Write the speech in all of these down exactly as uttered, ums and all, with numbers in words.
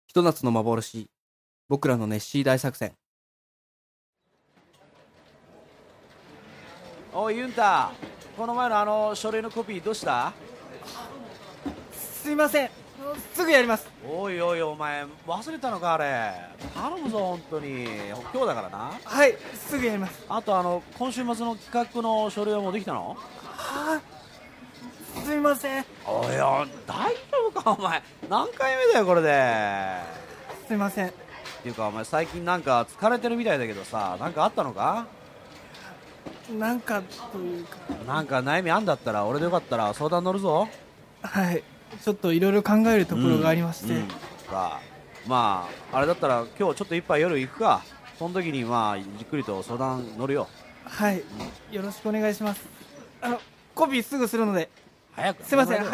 ひと夏の幻、僕らのネッシー大作戦。 おいユンタ、この前のあの書類のコピーどうした？ すいません、すぐやります。 おいおいお前忘れたのかあれ。頼むぞ本当に、今日だからな。 はい、すぐやります。 あとあの今週末の企画の書類はもうできたの？ はあ、すいません。 おいおい大丈夫かお前、何回目だよこれで。 すいません。 っていうかお前最近なんか疲れてるみたいだけどさ、なんかあったのか？ なんかというか、 なんか悩みあんだったら俺でよかったら相談乗るぞ。 はい、ちょっといろいろ考えるところがありまして、 うんうん、さあまああれだったら今日ちょっと一杯夜行くか。その時にまあじっくりと相談乗るよ。 はい、うん、よろしくお願いします。あのコピーすぐするので。 早く。 すいません。はい、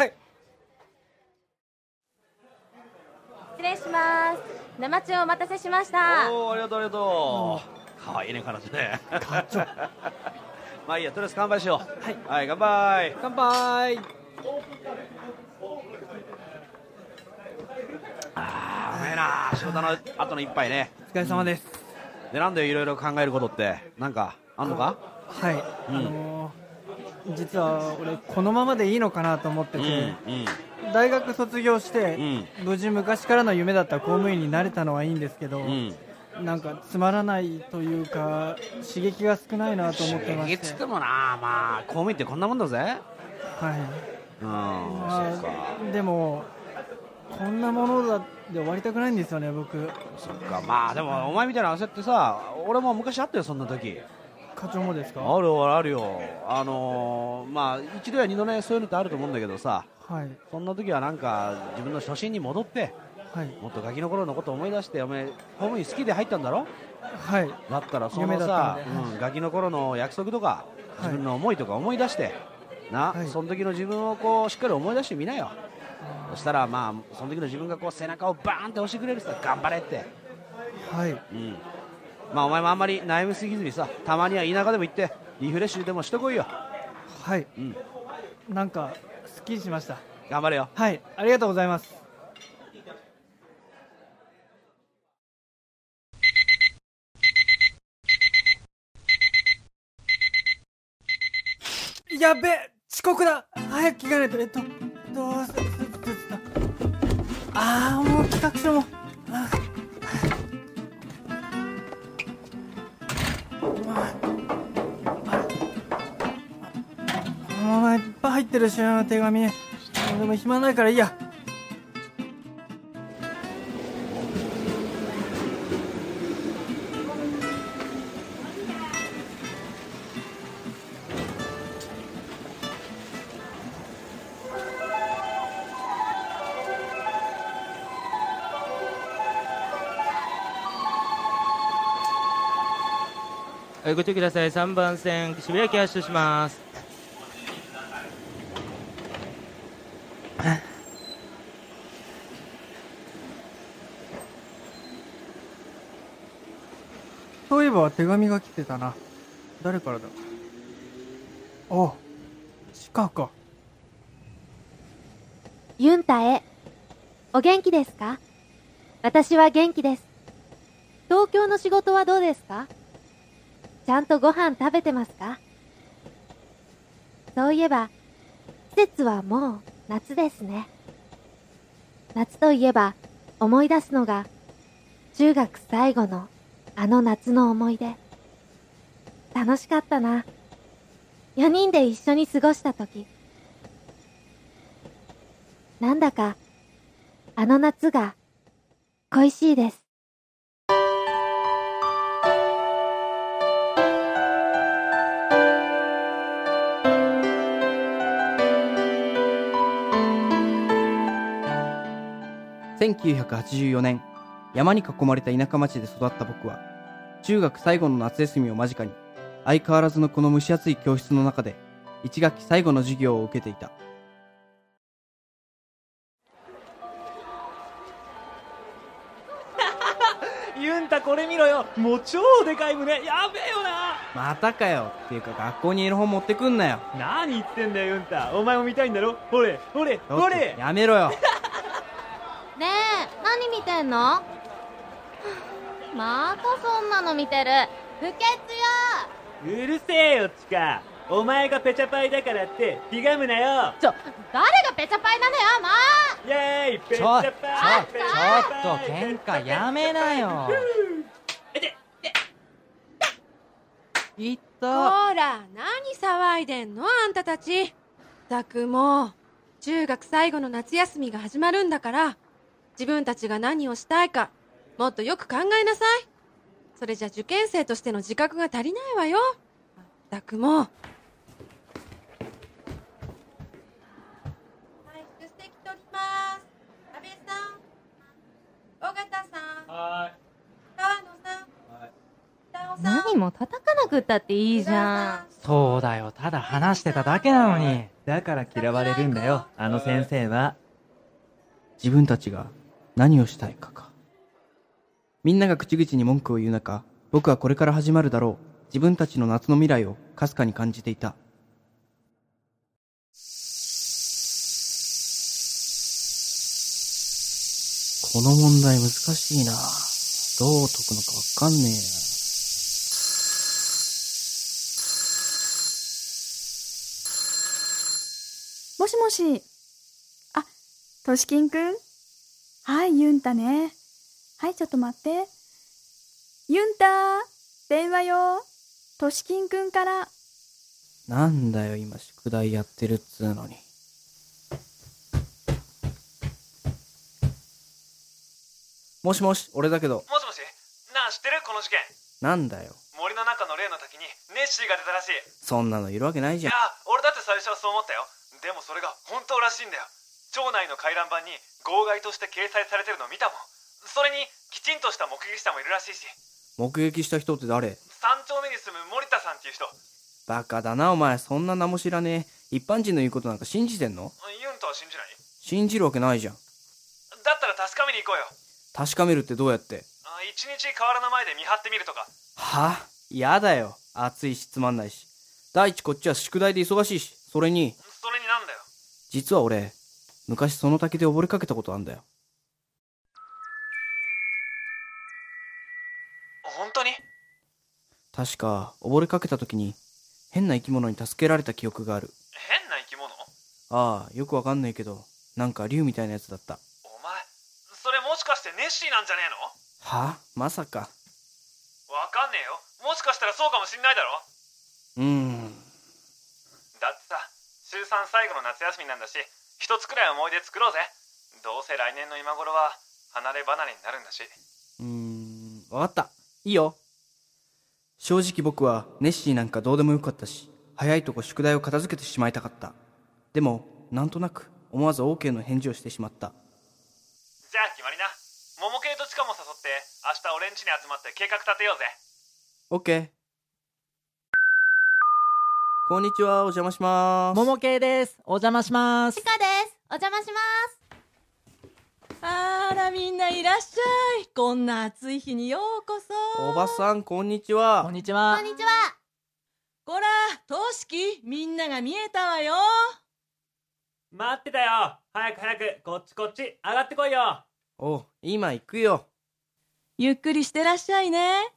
失礼します。生中お待たせしました。 おー、ありがとうありがとう。かわいいね彼女ね。まあいいや、とりあえず乾杯しよう。はい、はい、乾杯。 乾杯。 あーうめえな、仕事の後の一杯ね。 お疲れ様です。 うん、でなんでいろいろ考えることってなんかあんのか？ はい、うん、あのー、実は俺このままでいいのかなと思ってて、うんうん、大学卒業して、うん、無事昔からの夢だった公務員になれたのはいいんですけど、うん、なんかつまらないというか刺激が少ないなと思ってまして。 刺激つくもな、まあ公務員ってこんなもんだぜ。はい、 うん、まあ、そうか。でもこんなものだで終わりたくないんですよね僕。 そっか、まあでもお前みたいな焦ってさ、俺も昔あったよそんな時。 課長もですか？ あるよあるよ。あのー、まあ一度や二度ね、そういうのってあると思うんだけどさ、はい、そんな時はなんか自分の初心に戻って、はい、もっとガキの頃のことを思い出して。お前公務員好きで入ったんだろ？はい。だったらそのさ、うん、ガキの頃の約束とか、はい、自分の思いとか思い出してな、はい、その時の自分をこうしっかり思い出してみなよ。そしたらまあその時の自分がこう背中をバーンって押してくれるさ、頑張れって。はい、うん、まあお前もあんまり悩みすぎずにさ、たまには田舎でも行ってリフレッシュでもしてこいよ。はい、うん、なんかすっきりしました。頑張れよ。はい、ありがとうございます。やべえ、遅刻だ。早く着替えないと。えっとどうする。ああ、もう企画書も。あこのままいっぱい入ってるしな手紙。でも暇ないからいいや。 ご注意ください。さんばん線渋谷駅発車します。 そういえば手紙が来てたな。誰からだ。あ、チカか。 ユンタへ。お元気ですか？私は元気です。東京の仕事はどうですか？ちゃんとご飯食べてますか？そういえば季節はもう夏ですね。夏といえば思い出すのが中学最後のあの夏の思い出。楽しかったな。よにんで一緒に過ごした時。なんだかあの夏が恋しいです。 せんきゅうひゃくはちじゅうよねん、山に囲まれた田舎町で育った僕は、中学最後の夏休みを間近に、相変わらずのこの蒸し暑い教室の中で、一学期最後の授業を受けていた。 ユンタこれ見ろよ、もう超でかい胸、やべえよな。 またかよ。っていうか学校にいる本持ってくんなよ。 何言ってんだよユンタ、お前も見たいんだろ。ほれほれほれ。 やめろよ。 ねえ、 何見てんの？またそんなの見てる。不潔よ。 うるせえよ、チカ。お前がペチャパイだからってひがむなよ。 ちょ、誰がペチャパイなのよ、もう。 イェーイ、ペチャパイ。ちょ、ちょ、ちょっと喧嘩やめなよ。いった。 ほら、何騒いでんのあんたたち。ったくもう、中学最後の夏休みが始まるんだから、自分たちが何をしたいか、もっとよく考えなさい。それじゃ受験生としての自覚が足りないわよ。まったくもう。はい、出席取ります。安倍さん、尾形さん、 はい。 川野さん、 はい。 北尾さん。 何も叩かなくったっていいじゃん。 そうだよ、ただ話してただけなのに。 だから嫌われるんだよ、あの先生は。 自分たちが何をしたいかか。みんなが口々に文句を言う中、僕はこれから始まるだろう自分たちの夏の未来をかすかに感じていた。この問題難しいな。どう解くのかわかんねえや。 もしもし。あ、としきんくん？はい、ユンタね。はい、ちょっと待って。ユンタ、電話よ。としきんくんから。 なんだよ、今宿題やってるっつうのに。もしもし、俺だけど。 もしもし、なあ知ってるこの事件。 なんだよ。 森の中の例の滝にネッシーが出たらしい。 そんなのいるわけないじゃん。 いや、俺だって最初はそう思ったよ。でもそれが本当らしいんだよ。町内の回覧板に号外として掲載されてるの見たもん。それにきちんとした目撃者もいるらしいし。 目撃した人って誰？ 三丁目に住む森田さんっていう人。 バカだなお前、そんな名も知らねえ。一般人の言うことなんか信じてんの？ ユンタは信じない？ 信じるわけないじゃん。 だったら確かめに行こうよ。 確かめるってどうやって？ 一日河原の前で見張ってみるとか。 は？やだよ。暑いしつまんないし。第一こっちは宿題で忙しいし。それにそれになんだよ。 実は俺昔その滝で溺れかけたことあんだよ。 本当に？ 確か溺れかけた時に変な生き物に助けられた記憶がある。 変な生き物？ ああ、よくわかんないけどなんか竜みたいなやつだった。 お前それもしかしてネッシーなんじゃねえの？ は？まさか。 わかんねえよ。もしかしたらそうかもしんないだろ。 うーん。 だってさ、週さん最後の夏休みなんだし、一つくらい思い出作ろうぜ。どうせ来年の今頃は離れ離れになるんだし。 うーん、わかった。いいよ。正直僕はネッシーなんかどうでもよかったし、早いとこ宿題を片付けてしまいたかった。でもなんとなく思わず OK の返事をしてしまった。 じゃあ決まりな。桃系とチカも誘って明日俺ん家に集まって計画立てようぜ。 OK。 こんにちは、お邪魔しまーす。 桃系です。お邪魔します。 チカです。お邪魔します。 あら、みんないらっしゃい。こんな暑い日にようこそ。 おばさん、こんにちは。 こんにちは。 こんにちは。 こら、トシキ、みんなが見えたわよ。 待ってたよ。早く早く、こっちこっち、上がってこいよ。 お、今行くよ。 ゆっくりしてらっしゃいね。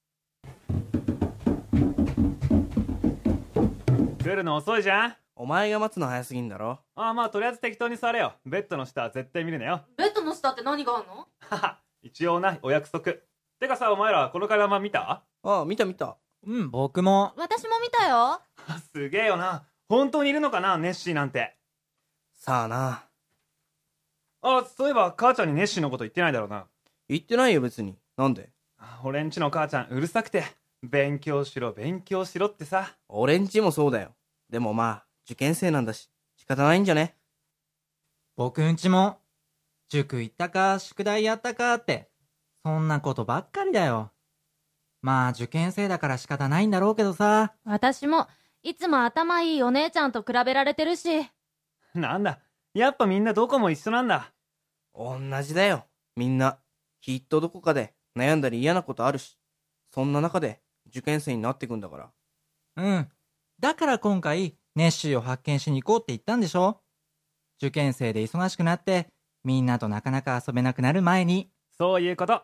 来るの遅いじゃん。 お前が待つの早すぎんだろ。 ああ、まあとりあえず適当に座れよ。ベッドの下は絶対見るなよ。 ベッドの下って何があんの？ はは、一応な、お約束。てかさ、お前らこの回覧板見た？ ああ、見た見た。 うん、僕も。 私も見たよ。 すげえよな。本当にいるのかな、ネッシーなんて。 さあな。 あ、そういえば母ちゃんにネッシーのこと言ってないだろうな。 言ってないよ別に。なんで？ 俺んちの母ちゃんうるさくて、勉強しろ勉強しろってさ。 俺んちもそうだよ。でもまあ受験生なんだし仕方ないんじゃね？ 僕んちも塾行ったか宿題やったかってそんなことばっかりだよ。まあ受験生だから仕方ないんだろうけどさ。 私もいつも頭いいお姉ちゃんと比べられてるし。 なんだ、やっぱみんなどこも一緒なんだ。 同じだよ。みんなきっとどこかで悩んだり嫌なことあるし、そんな中で受験生になってくんだから。 うん。だから今回ネッシーを発見しに行こうって言ったんでしょ。受験生で忙しくなってみんなとなかなか遊べなくなる前に。 そういうこと。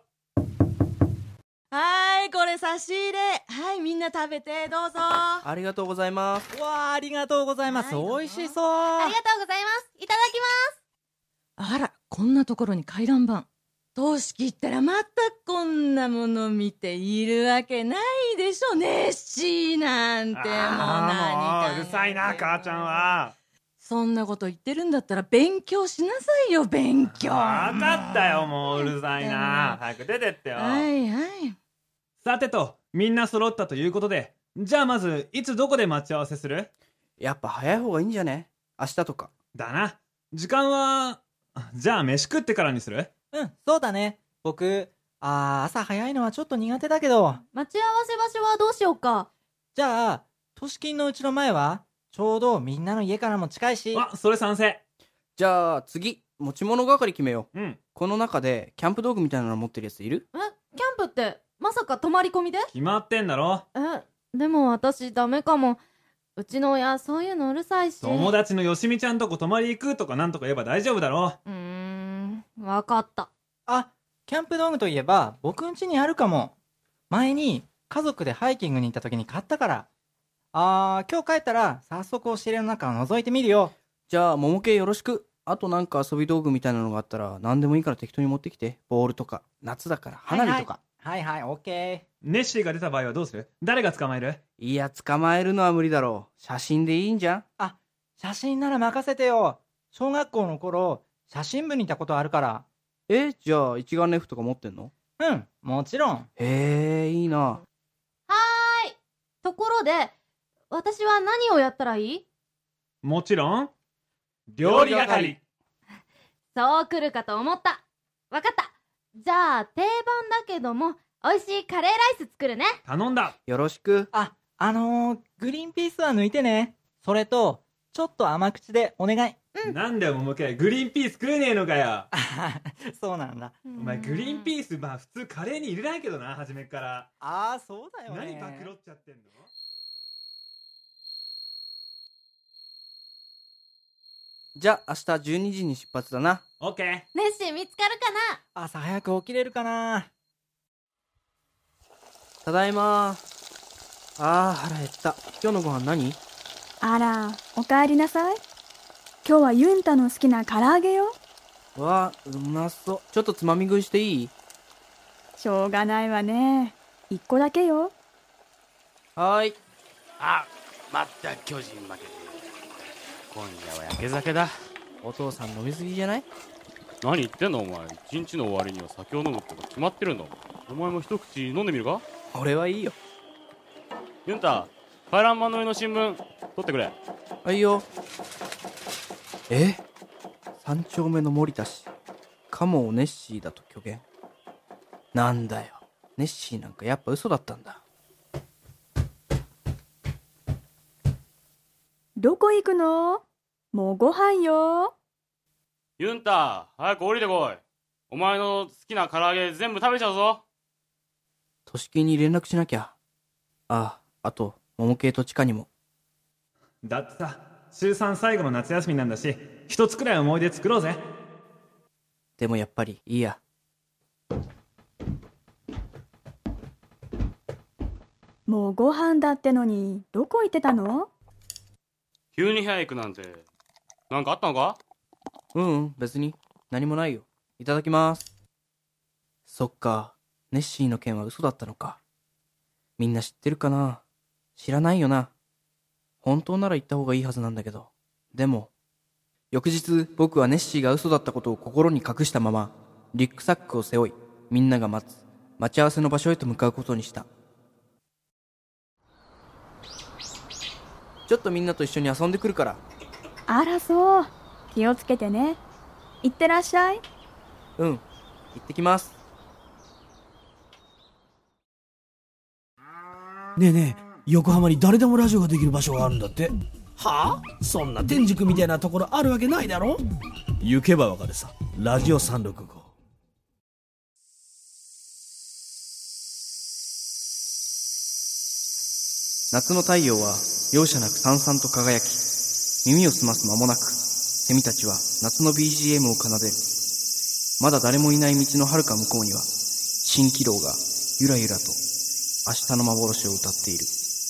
はい、これ差し入れ。はい、みんな食べて、どうぞ。 ありがとうございます。 わあ、ありがとうございます。 はい美味しそう。 ありがとうございます。いただきます。 あら、こんなところに回覧板。としきったらまたこんなもの見ているわけないでしょ。ネッシーなんてもう何か。 もううるさいな、母ちゃんは。 そんなこと言ってるんだったら勉強しなさいよ、勉強。 分かったよ、もううるさいな。早く出てってよ。 はいはい。 さてと、みんな揃ったということで、じゃあまずいつどこで待ち合わせする？ やっぱ早い方がいいんじゃね？明日とか。 だな。時間は、じゃあ飯食ってからにする？ うん、そうだね。僕、あー、朝早いのはちょっと苦手だけど。 待ち合わせ場所はどうしようか。 じゃあ、都市金のうちの前はちょうどみんなの家からも近いし。 あ、それ賛成。 じゃあ次、持ち物係決めよう。うん。 この中でキャンプ道具みたいなの持ってるやついる？ え、キャンプってまさか泊まり込みで？ 決まってんだろ。 え、でも私ダメかも。うちの親そういうのうるさいし。 友達のよしみちゃんとこ泊まり行くとかなんとか言えば大丈夫だろ。 うーん、わかった。 あ、キャンプ道具といえば僕ん家にあるかも。前に家族でハイキングに行った時に買ったから。あー、今日帰ったら早速押し入れの中を覗いてみるよ。 じゃあ桃系よろしく。あとなんか遊び道具みたいなのがあったら何でもいいから適当に持ってきて。ボールとか、夏だから花火とか。 はいはい、オッケー。 ネッシーが出た場合はどうする？誰が捕まえる？ いや、捕まえるのは無理だろう。写真でいいんじゃん？ あ、写真なら任せてよ。小学校の頃写真部にいたことあるから。 え、じゃあ一眼レフとか持ってんの？ うん、もちろん。 へえ、いいな。 はーい。ところで、私は何をやったらいい？ もちろん料理係。 そう来るかと思った。わかった。じゃあ定番だけども美味しいカレーライス作るね。 頼んだ。 よろしく。 あ、あのー、グリーンピースは抜いてね。それとちょっと甘口でお願い。 うん、 なんだよ、ももけ、グリーンピース食えねえのかよ。 そうなんだ。 お前グリーンピース、まあ普通カレーに入れないけどな、初めから。 ああ、そうだよ何ね。 パクロっちゃってんの？ じゃあ明日じゅうにじに出発だな。 オッケー。 ネッシー見つかるかな？朝早く起きれるかな？ ただいま。あー、腹減った。今日のご飯何？ あら、おかえりなさい。今日はユンタの好きな唐揚げよ。 わあ、うまそう。ちょっとつまみ食いしていい？ しょうがないわね。一個だけよ。 はーい。 あ、また巨人負けてる。今夜は焼け酒だ。 お父さん飲みすぎじゃない？ 何言ってんのお前。一日の終わりには酒を飲むって決まってるんだ。お前も一口飲んでみるか？ 俺はいいよ。 ユンタ、回覧板の上の新聞取ってくれ。 はいよ。え？三丁目の森田氏、カモをネッシーだと虚言。なんだよ、ネッシーなんかやっぱ嘘だったんだ。 どこ行くの？もうご飯よ。 ユンタ、早く降りてこい。お前の好きな唐揚げ全部食べちゃうぞ。 都市系に連絡しなきゃ。ああ、あと桃系と地下にも。 だってさ、週さん最後の夏休みなんだし、一つくらい思い出作ろうぜ。 でもやっぱりいいや。 もうご飯だってのにどこ行ってたの？ 急に部屋行くなんてなんかあったのか？ うんうん、別に何もないよ。いただきます。そっか、ネッシーの件は嘘だったのか。みんな知ってるかな？知らないよな。本当なら言った方がいいはずなんだけど。でも翌日、僕はネッシーが嘘だったことを心に隠したままリュックサックを背負い、みんなが待つ待ち合わせの場所へと向かうことにした。ちょっとみんなと一緒に遊んでくるから。 あらそう。気をつけてね。いってらっしゃい。 うん、行ってきます。 ねえねえ、横浜に誰でもラジオができる場所があるんだって。はあ？そんな天竺みたいなところあるわけないだろ。行けばわかるさ。ラジオさんろくご。 夏の太陽は容赦なくさんさんと輝き、耳を澄ます間もなくセミたちは夏の ビージーエム を奏でる。 まだ誰もいない道の遥か向こうには、蜃気楼がゆらゆらと明日の幻を歌っている。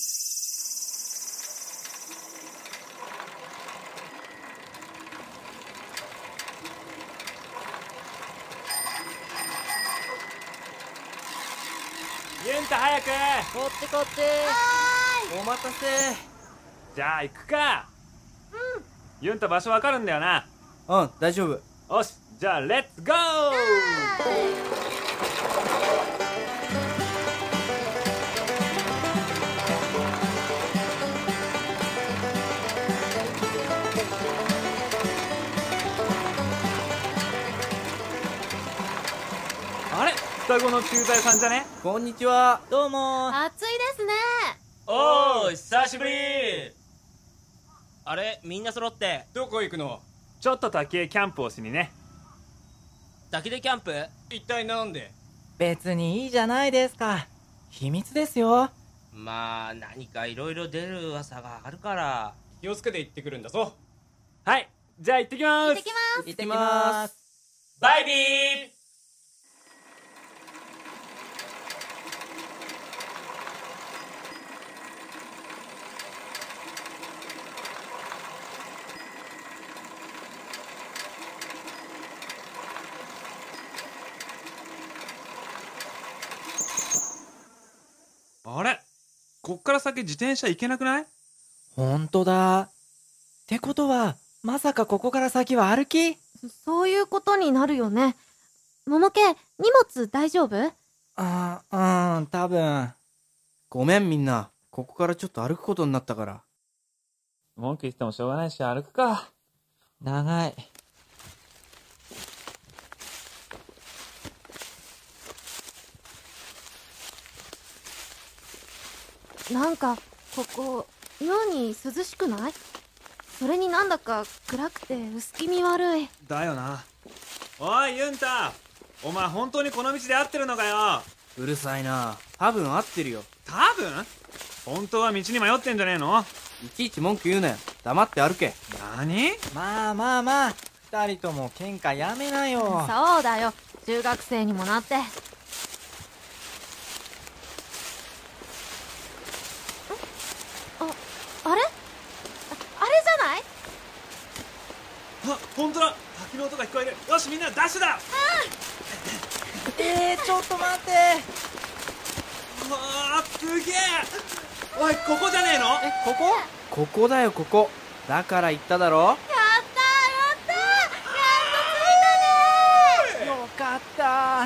ユンタ早く。 こっちこっち。 はーい。 お待たせ。 じゃあ行くか。うん。ユンタ場所わかるんだよな。 うん、大丈夫。 よし、じゃあレッツゴー。あれ、双子の駐在さんじゃね？ こんにちは。 どうも。 暑いですね。 おー、久しぶり。あれ、みんな揃ってどこ行くの？ ちょっと滝へキャンプをしにね。 滝でキャンプ？ 一体なんで？ 別にいいじゃないですか。秘密ですよ。 まあ何かいろいろ出る噂があるから。 気をつけて行ってくるんだぞ。 はい、じゃあ行ってきます。 行ってきます。 行ってきます。 バイビー。 あれ、こっから先自転車行けなくない？ ほんとだ。ってことは、まさかここから先は歩き？ そういうことになるよね。桃系、荷物大丈夫？ ああ、うん、多分。 ごめんみんな、ここからちょっと歩くことになったから。 文句言ってもしょうがないし歩くか。 長い。 なんか、ここ、妙に涼しくない？それになんだか暗くて薄気味悪い。 だよな。おいユンタ、お前本当にこの道で合ってるのかよ。 うるさいな。多分合ってるよ。 多分？本当は道に迷ってんじゃねえの？ いちいち文句言うなよ。黙って歩け。 何？ まあまあまあ、二人とも喧嘩やめなよ。 そうだよ、中学生にもなって。あれ？あれじゃない？ あ、本当だ。滝の音が聞こえる。よしみんなダッシュだ。 えー、ちょっと待って。 わあ、すげえ。おい、ここじゃねえの？ え、ここ？ ここだよここ。だから言っただろ。 やったーやったー、やっと着いたねー。 よかったー。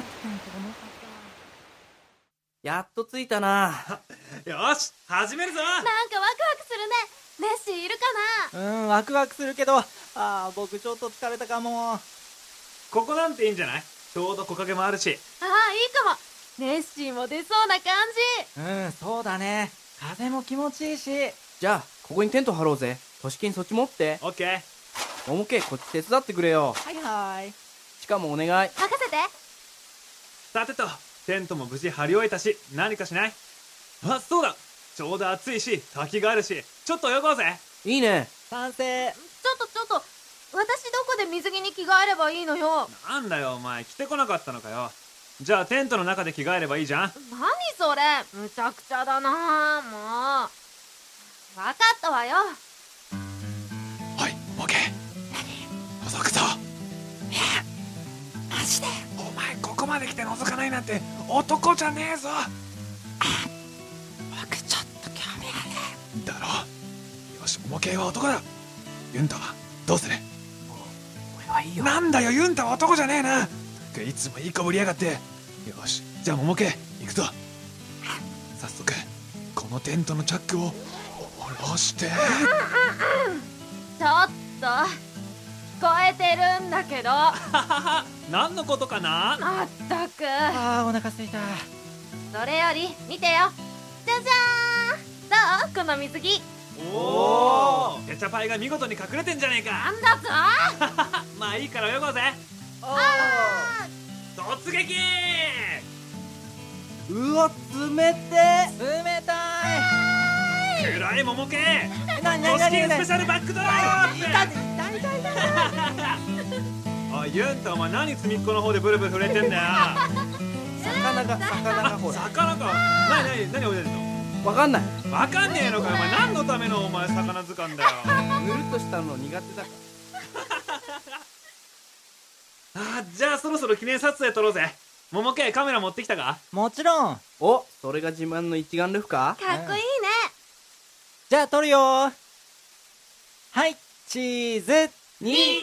やっと着いたな。 よし、始めるぞ。 なんかワクワクするね。ネッシーいるかな？ うん、ワクワクするけど、ああ、僕ちょっと疲れたかも。 ここなんていいんじゃない？ちょうど木陰もあるし。 ああ、いいかも。ネッシーも出そうな感じ。 うん、そうだね。風も気持ちいいし。 じゃあここにテント張ろうぜ。としきんそっち持って。 オッケー。 ももけこっち手伝ってくれよ。 はいはい。 しかもお願い。 任せて。 さてと、テントも無事張り終えたし、何かしない？あ、そうだ。ちょうど暑いし滝があるし、ちょっと泳ごうぜ。 いいね。 賛成。 ちょっとちょっと、私どこで水着に着替えればいいのよ。 なんだよお前、着てこなかったのかよ。じゃあテントの中で着替えればいいじゃん。 何それ、むちゃくちゃだな。もう分かったわよ。 おい、モケ。覗くぞ。 マジで？ お前ここまで来て覗かないなんて男じゃねえぞ。 僕ちょっと興味ある。 だろ。よし、モケは男だ。ユンタはどうする？ 俺はいいよ。 なんだよ、ユンタは男じゃねえな。いつもいい子ぶりやがって。よし、じゃあモモケ行くぞ。早速このテントのチャックを下ろして。 ちょっと聞こえてるんだけど。 何のことかな。 まったく。 あー、お腹すいた。 それより見てよ。じゃじゃーん。どう？この水着。 おお、ペチャパイが見事に隠れてんじゃねえか。 なんだぞ。 まあいいから泳ごうぜ。 あ突撃。 うわ、冷て冷たい。 暗いモモケ。 なになトスキンになになに。 スペシャルバックドロープ。 痛い痛い痛い痛い。 おいユンタ、お前何隅っこの方でブルブル震えてんだよ。 魚が魚がほら魚か。何何何泳いでんの。 わかんない。 わかんねえのかよ。お前何のためのお前魚図鑑だよ。 ぬるっとしたの苦手だから。 あー、じゃあそろそろ記念撮影撮ろうぜ。桃系カメラ持ってきたか。 もちろん。 お、それが自慢の一眼レフか。 かっこいいね。 じゃあ撮るよー。はい、チーズに。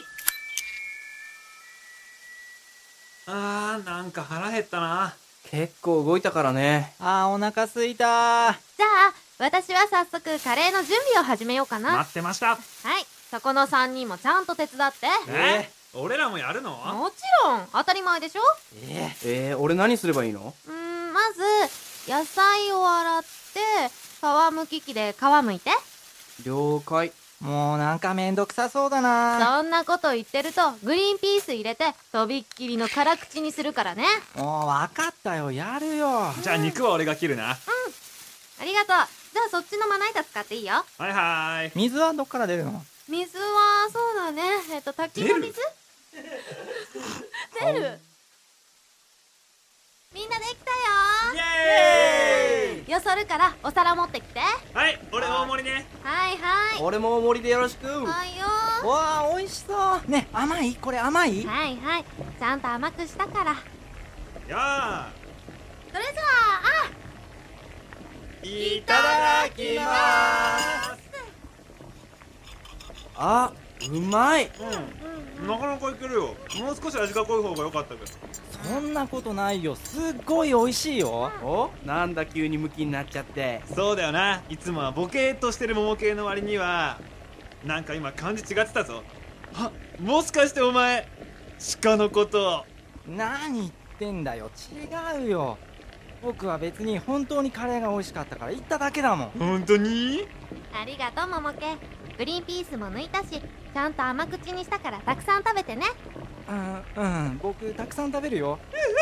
あー、なんか腹減ったな。 結構動いたからね。 あー、お腹すいたー。 じゃあ私は早速カレーの準備を始めようかな。 待ってました。 はい、そこのさんにんもちゃんと手伝って。 えー、俺らもやるの。 もちろん当たり前でしょ。 えー、えー、俺何すればいいの。 うーん、まず野菜を洗って皮むき器で皮むいて。 了解。 もうなんかめんどくさそうだな。 そんなこと言ってるとグリーンピース入れてとびっきりの辛口にするからね。 もう分かったよ、やるよ。 じゃあ肉は俺が切るな。うん、 ありがとう。じゃあそっちのまな板使っていいよ。 はいはーい。 水はどっから出るの。 水はそうだね、えっと滝の水出る。みんなできたよ。 イエーイ。 よそるからお皿持ってきて。 はい、俺大盛りね。 はいはい。 俺も大盛りでよろしく。 はいよ。 わあ、美味しそうね。甘い、これ甘い。 はいはい、ちゃんと甘くしたから。 やそれじゃあ、 あいただきまーす。 あ、うまい。 うん、なかなかいけるよ。もう少し味が濃い方が良かったけど。 そんなことないよ、すっごい美味しいよ。 お、なんだ急にムキになっちゃって。 そうだよな、いつもはボケーっとしてる桃系の割にはなんか今感じ違ってたぞ。あ、もしかしてお前鹿のことを。 何言ってんだよ、違うよ。僕は別に本当にカレーが美味しかったから言っただけだもん。 本当に。 ありがとう桃家。グリーンピースも抜いたしちゃんと甘口にしたからたくさん食べてね。 うん、うん、僕たくさん食べるよ。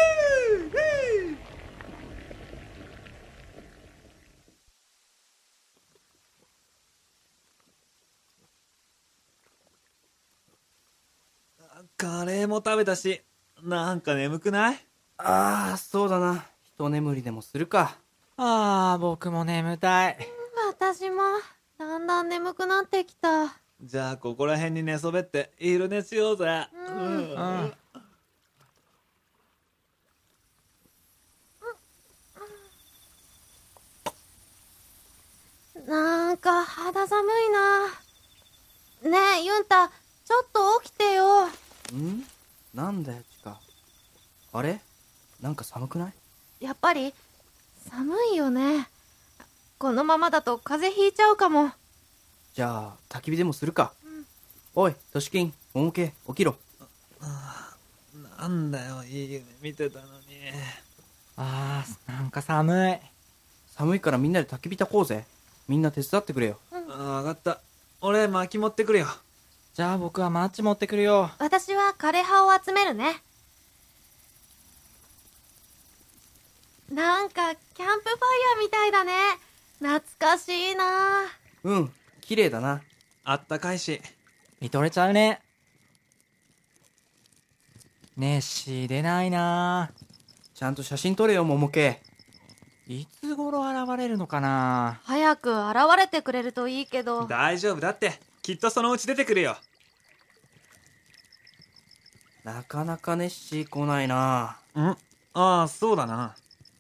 カレーも食べたし、なんか眠くない？ ああ、そうだな。一眠りでもするか。 ああ、僕も眠たい。 私もだんだん眠くなってきた。 じゃあここら辺に寝そべって昼寝しようぜ。 うん、うん、なんか肌寒いな。ねえユンタ、ちょっと起きてよ。 ん？なんだよチカ。あれ？なんか寒くない？ やっぱり寒いよね。このままだと風邪ひいちゃうかも。 じゃあ焚き火でもするか。うん、おいトシキン、桃系起きろ。 ああ、なんだよ、いい夢見てたのに。 ああ、なんか寒い。 寒いからみんなで焚き火焚こうぜ。みんな手伝ってくれよ。 うん、 あ、分かった。俺薪持ってくるよ。 じゃあ僕はマッチ持ってくるよ。 私は枯葉を集めるね。なんかキャンプファイヤーみたいだね。懐かしいな。 うん、綺麗だな。 あったかいし見とれちゃうね。ネッシー出ないな。 ちゃんと写真撮れよ桃系。 いつ頃現れるのかな。 早く現れてくれるといいけど。 大丈夫だって、きっとそのうち出てくるよ。 なかなかネッシー来ないな。 ん？ああ、そうだな。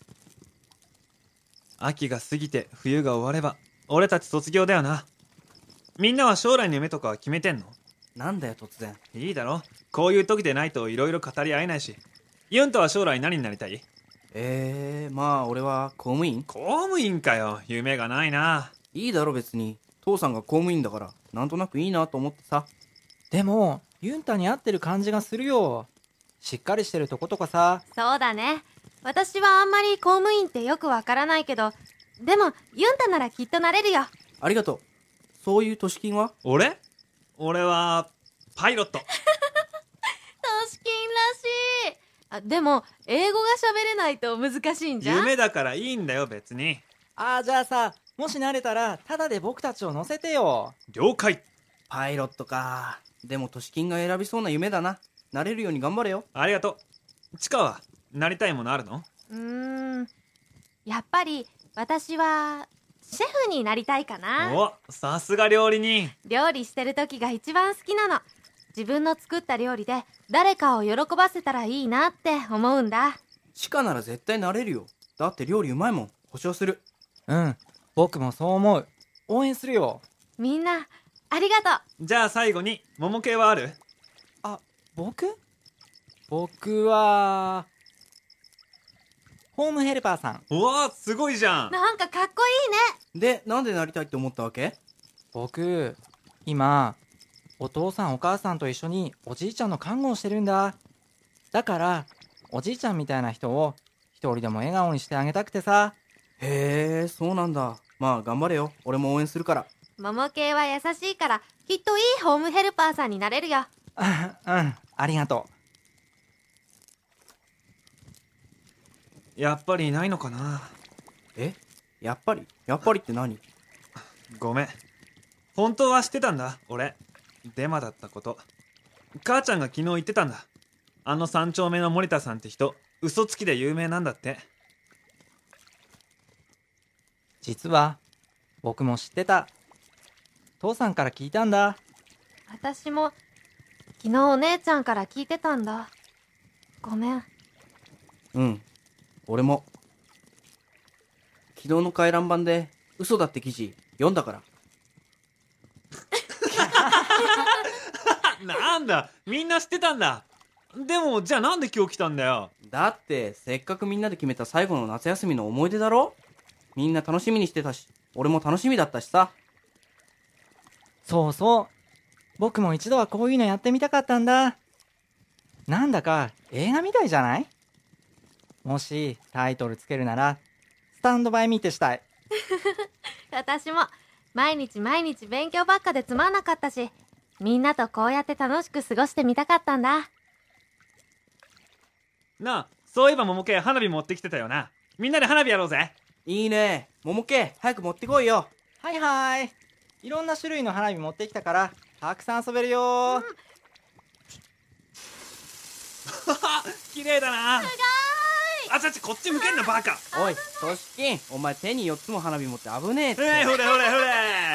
秋が過ぎて冬が終われば俺たち卒業だよな。みんなは将来の夢とか決めてんの？ なんだよ突然。 いいだろ、こういう時でないといろいろ語り合えないし。ユンタは将来何になりたい？ えー、まあ俺は公務員。 公務員かよ、夢がないな。 いいだろ別に、父さんが公務員だからなんとなくいいなと思ってさ。 でもユンタに合ってる感じがするよ。しっかりしてるとことかさ。 そうだね。私はあんまり公務員ってよくわからないけど、でもユンタならきっとなれるよ。 ありがとう。そういうトシキンは？ 俺？俺はパイロット。 トシキンらしい。あ、でも英語が喋れないと難しいんじゃん。 夢だからいいんだよ別に。 ああ、じゃあさ、もし慣れたらタダで僕たちを乗せてよ。 了解。 パイロットか。でもトシキンが選びそうな夢だな。 なれるように頑張れよ。 ありがとう。チカはなりたいものあるの？ うーん、やっぱり私はシェフになりたいかな。 お、さすが料理人。 料理してる時が一番好きなの。自分の作った料理で誰かを喜ばせたらいいなって思うんだ。 チカなら絶対なれるよ。だって料理うまいもん。保証する。 うん、僕もそう思う。応援するよ。 みんなありがとう。じゃあ最後に桃系はある？ あ、僕？僕はホームヘルパーさん。 うわー、すごいじゃん。 なんかかっこいいね。で、なんでなりたいって思ったわけ？ 僕今お父さんお母さんと一緒におじいちゃんの看護をしてるんだ。だからおじいちゃんみたいな人を一人でも笑顔にしてあげたくてさ。 へえ、そうなんだ。まあ頑張れよ。俺も応援するから。 桃系は優しいからきっといいホームヘルパーさんになれるよ。 うん、ありがとう。やっぱりいないのかな。 え？やっぱり？やっぱりって何？ ごめん。本当は知ってたんだ、俺。デマだったこと。母ちゃんが昨日言ってたんだ。あの三丁目の森田さんって人、嘘つきで有名なんだって。 実は僕も知ってた。父さんから聞いたんだ。 私も昨日お姉ちゃんから聞いてたんだ。ごめん。 うん、俺も昨日の回覧板で嘘だって記事読んだから。 なんだ、みんな知ってたんだ。でもじゃあなんで今日来たんだよ。 だってせっかくみんなで決めた最後の夏休みの思い出だろ。みんな楽しみにしてたし、俺も楽しみだったしさ。 そうそう、僕も一度はこういうのやってみたかったんだ。なんだか映画みたいじゃない？もしタイトルつけるならスタンドバイミーってしたい。 私も毎日毎日勉強ばっかでつまんなかったし、みんなとこうやって楽しく過ごしてみたかったんだ。 なあ、そういえば桃系花火持ってきてたよな。みんなで花火やろうぜ。 いいね。桃系早く持ってこいよ。 はいはい、いろんな種類の花火持ってきたからたくさん遊べるよ。うん、 綺麗だな。すごーい。あちゃち、こっち向けんなバカ。 おいトシキン、お前手によっつも花火持って危ねえって。 ほれほれほれほれ。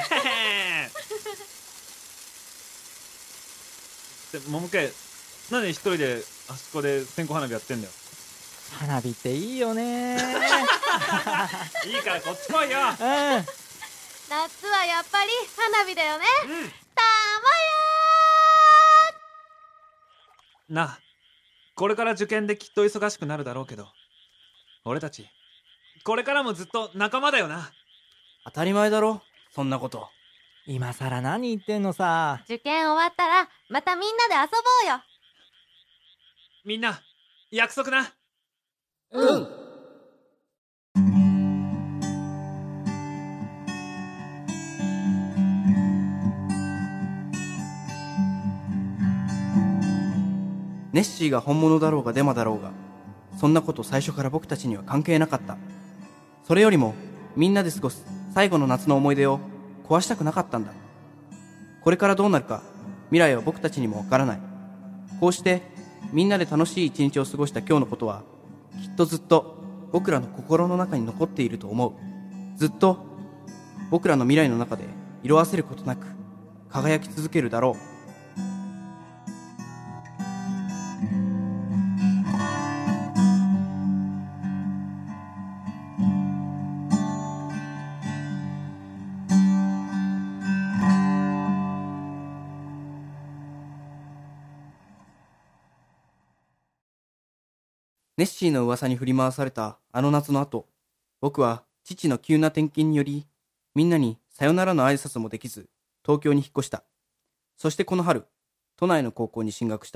桃系、なんで一人であそこで線香花火やってんだよ。 花火っていいよね。 いいからこっち来いよ。うん、 夏はやっぱり花火だよね。うん、たまやー。なあ、これから受験できっと忙しくなるだろうけど、俺たちこれからもずっと仲間だよな。 当たり前だろ、そんなこと。 今さら何言ってんのさ。 受験終わったらまたみんなで遊ぼうよ。 みんな約束な。 うん。ネッシーが本物だろうがデマだろうが、そんなこと最初から僕たちには関係なかった。それよりもみんなで過ごす最後の夏の思い出を壊したくなかったんだ。これからどうなるか未来は僕たちにもわからない。こうしてみんなで楽しい一日を過ごした今日のことはきっとずっと僕らの心の中に残っていると思う。ずっと僕らの未来の中で色あせることなく輝き続けるだろう。ネッシーの噂に振り回されたあの夏の後、僕は父の急な転勤により、みんなにさよならの挨拶もできず、東京に引っ越した。そしてこの春、都内の高校に進学した。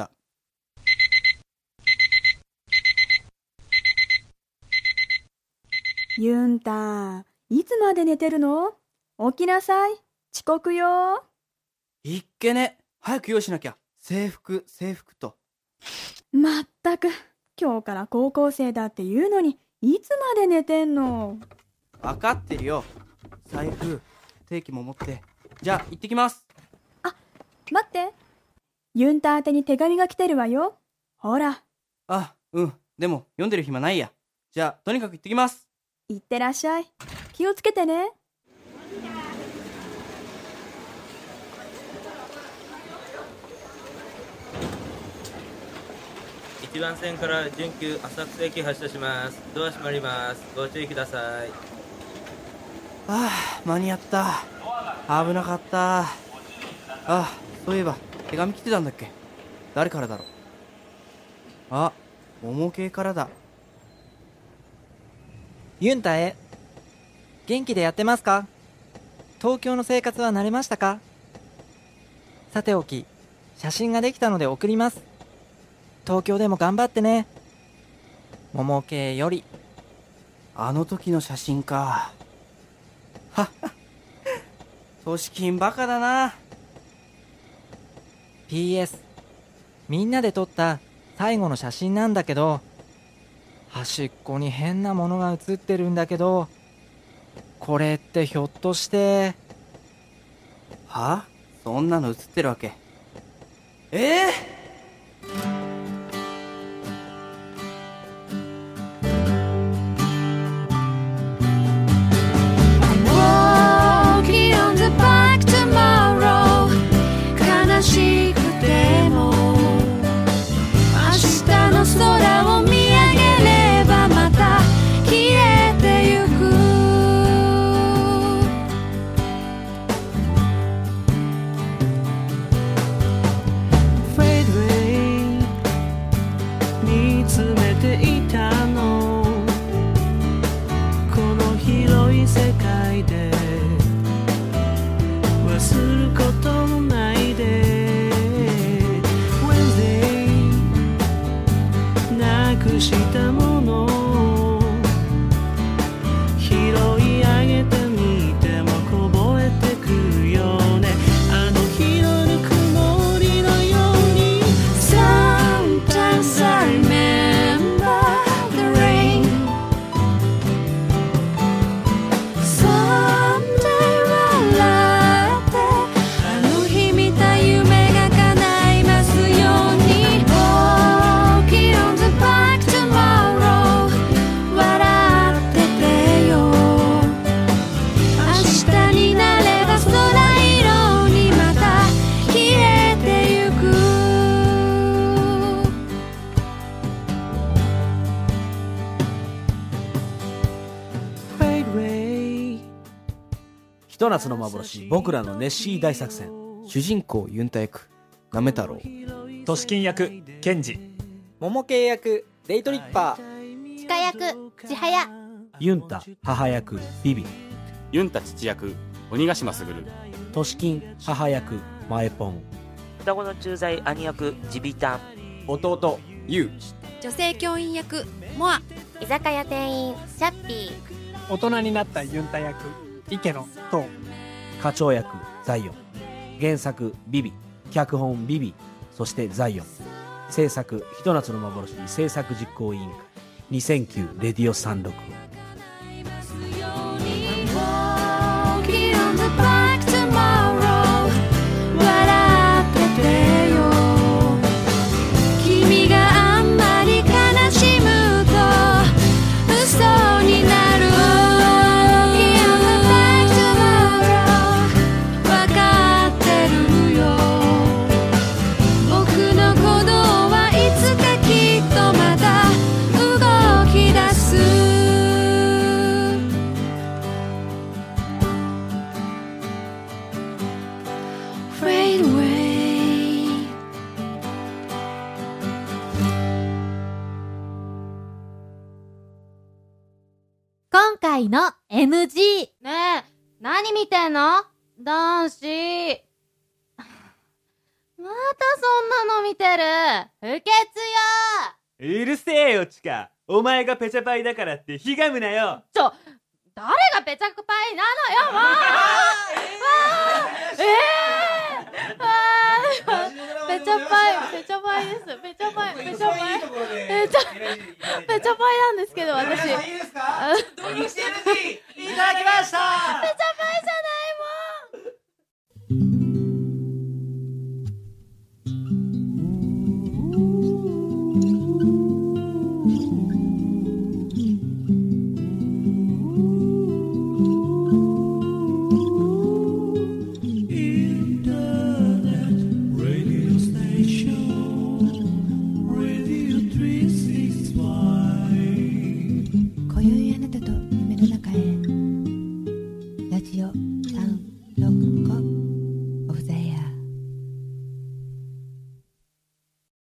ユンタ、いつまで寝てるの？起きなさい。遅刻よ。 いっけね。早く用意しなきゃ。制服、制服と。 まったく。今日から高校生だって言うのにいつまで寝てんの？ 分かってるよ。財布、定期も持って。じゃあ行ってきます。 あ、待って。 ユンタ宛てに手紙が来てるわよ。ほら。 あ、うん。でも読んでる暇ないや。じゃあとにかく行ってきます。 いってらっしゃい。気をつけてね。 いちばん線から準急浅草駅発車します。ドア閉まります。ご注意ください。 ああ、間に合った。危なかった。ああ、そういえば手紙来てたんだっけ。誰からだろう。あ、桃系からだ。 ユンタへ。元気でやってますか？東京の生活は慣れましたか？さておき、写真ができたので送ります。東京でも頑張ってね。桃系より。 あの時の写真か。はっは。トシキンバカだな。 ピーエス みんなで撮った最後の写真なんだけど、端っこに変なものが写ってるんだけど、これってひょっとして。 は？そんなの写ってるわけ。ええーひと夏の幻、僕らのネッシー大作戦。 主人公ユンタ役なめ太郎、 トシキン役ケンジ、 桃系役デイトリッパー、 チカ役千早、 ユンタ母役ビビ、 ユンタ父役鬼ヶ島卓、 トシキン母役マエポン、 双子の駐在兄役ジビタン、 弟ユウ、 女性教員役モア、 居酒屋店員チャッピー、 大人になったユンタ役池野と課長役ザイオン、原作ビビ、脚本ビビ、そしてザイオン、制作ひと夏の幻制作実行委員会、にせんきゅうレディオさんろくご。 今回の エヌジー。 ねえ、何見てんの？男子。またそんなの見てる。不潔よ。 うるせえよ、チカ。お前がペチャパイだからってひがむなよ。 ちょ、誰がペチャパイなのよ、もう。わーえー、わーペチャパイ、ペチャパイです。ペチャパイ、ペチャパイ。ペチャ、ペチャパイなんですけど、私。 いいですか？ドリンク エヌジー いただきました。 ペチャパイ